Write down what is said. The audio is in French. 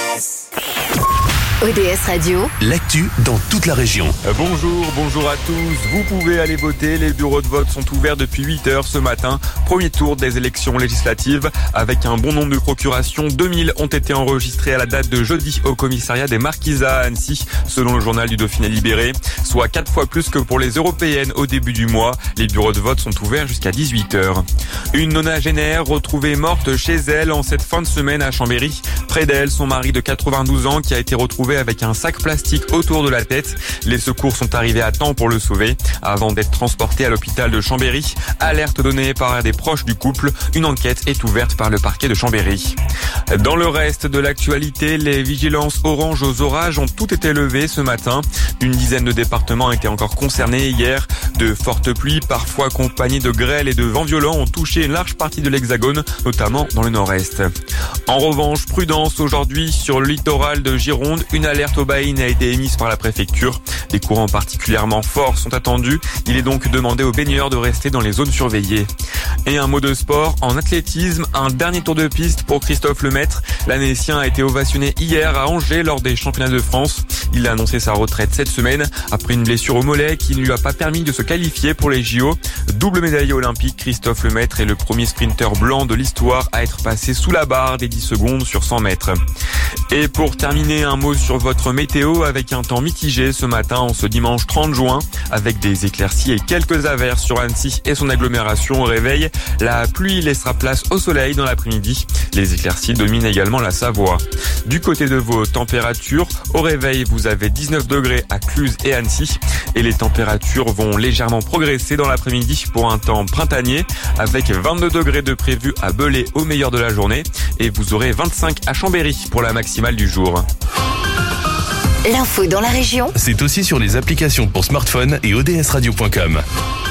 ODS Radio, l'actu dans toute la région. Bonjour à tous. Vous pouvez aller voter. Les bureaux de vote sont ouverts depuis 8h ce matin. Premier tour des élections législatives. Avec un bon nombre de procurations, 2000 ont été enregistrés à la date de jeudi au commissariat des Marquisats à Annecy, selon le journal du Dauphiné Libéré. Soit 4 fois plus que pour les européennes au début du mois. Les bureaux de vote sont ouverts jusqu'à 18h. Une nonagénaire retrouvée morte chez elle en cette fin de semaine à Chambéry. Près d'elle, son mari de 92 ans qui a été retrouvé avec un sac plastique autour de la tête. Les secours sont arrivés à temps pour le sauver avant d'être transporté à l'hôpital de Chambéry. Alerte donnée par des proches du couple. Une enquête est ouverte par le parquet de Chambéry. Dans le reste de l'actualité, les vigilances orange aux orages ont toutes été levées ce matin. Une dizaine de départements étaient encore concernés hier. De fortes pluies, parfois accompagnées de grêle et de vents violents, ont touché une large partie de l'Hexagone, notamment dans le nord-est. En revanche, prudence aujourd'hui sur le littoral de Gironde. Une alerte au baïne a été émise par la préfecture. Des courants particulièrement forts sont attendus. Il est donc demandé aux baigneurs de rester dans les zones surveillées. Et un mot de sport, en athlétisme, un dernier tour de piste pour Christophe Lemaître. L'Annécien a été ovationné hier à Angers lors des championnats de France. Il a annoncé sa retraite cette semaine après une blessure au mollet qui ne lui a pas permis de se qualifier pour les JO. Double médaillé olympique, Christophe Lemaître est le premier sprinter blanc de l'histoire à être passé sous la barre des 10 secondes sur 100 mètres. Et pour terminer, un mot sur votre météo avec un temps mitigé ce matin en ce dimanche 30 juin avec des éclaircies et quelques averses sur Annecy et son agglomération au réveil. La pluie laissera place au soleil dans l'après-midi. Les éclaircies dominent également la Savoie. Du côté de vos températures, au réveil, vous avez 19 degrés à Cluses et Annecy. Et les températures vont légèrement progresser dans l'après-midi pour un temps printanier avec 22 degrés de prévu à Belay au meilleur de la journée. Et vous aurez 25 à Chambéry pour la maximale du jour. l'info dans la région, C'est aussi sur les applications pour smartphone et odsradio.com.